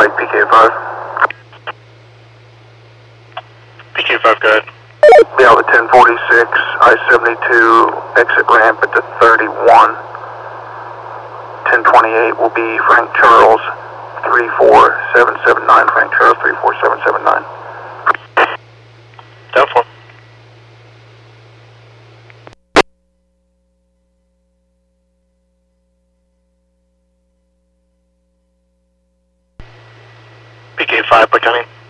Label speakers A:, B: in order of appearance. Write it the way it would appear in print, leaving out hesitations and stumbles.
A: Mike, PK5.
B: PK5, go ahead.
A: Be out at 1046, I-72, exit ramp at the 31. 1028 will be Frank Charles, 34779, Frank Charles, 34779.
B: Doubtful. PK5, Brittany.